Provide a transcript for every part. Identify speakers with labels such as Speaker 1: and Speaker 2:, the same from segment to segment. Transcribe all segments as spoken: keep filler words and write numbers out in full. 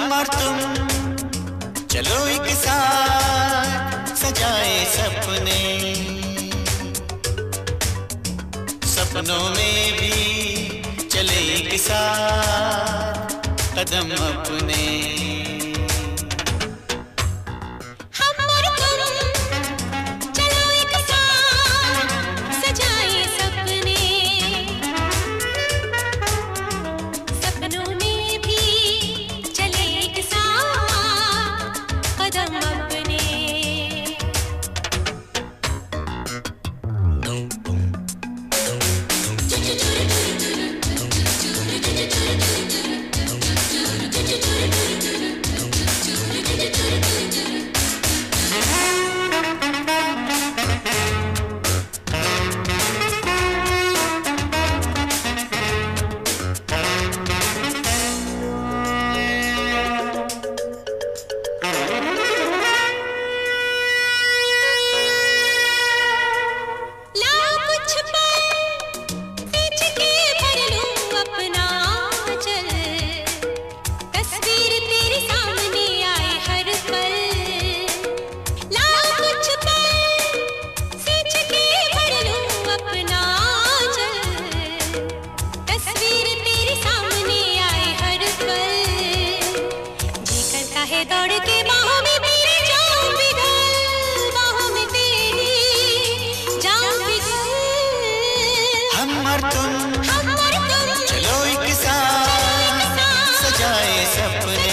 Speaker 1: हम और तुम चलो एक साथ सजाए सपने, सपनों में भी चले एक साथ कदम अपने।
Speaker 2: दौड़ के बाहों में तेरी जाऊं पिघल, बाहों में तेरी जाऊं पिघल।
Speaker 1: हम और तुम,
Speaker 2: हम और तुम
Speaker 1: चलो एक साथ सजाए सपने,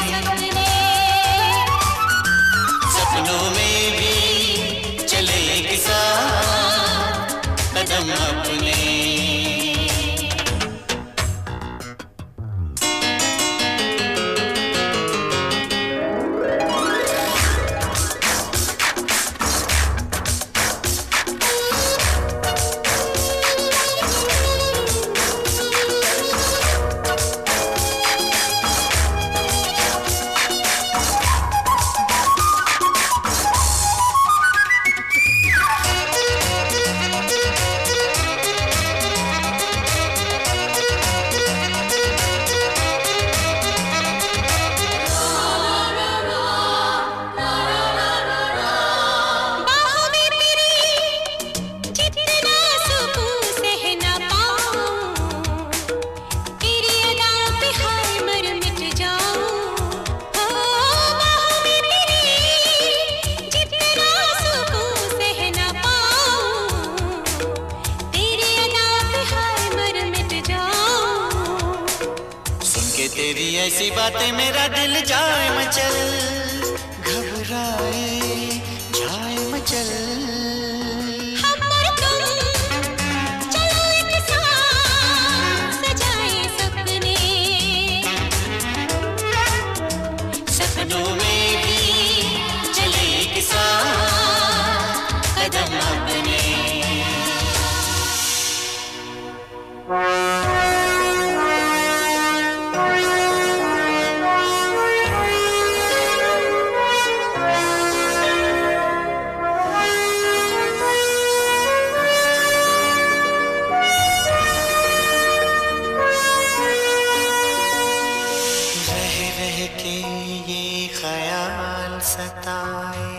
Speaker 1: सपनों में भी चले एक साथ कदम अपने। तेरी ऐसी बातें मेरा दिल जाए मचल, घबराए जाए मचल।
Speaker 2: हम और तुम चलो एक साथ सजाए सपने,
Speaker 1: सपनों में भी चले एक साथ कदम अपने। के ये ख्याल सताए,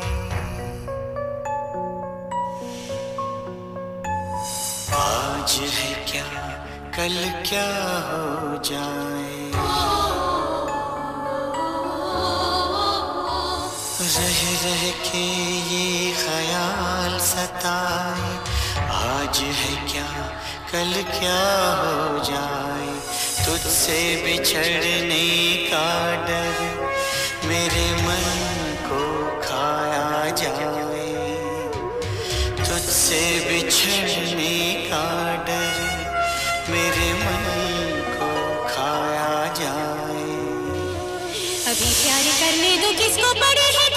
Speaker 1: आज है क्या कल क्या हो जाए, रह रह के ये ख्याल सताए, आज है क्या कल क्या हो जाए। तुझसे बिछड़ने का डर मेरे मन को खाया जाए, तुझसे बिछड़ने का डर मेरे मन को खाया जाए।
Speaker 2: अभी प्यार करने दो किसको पड़े है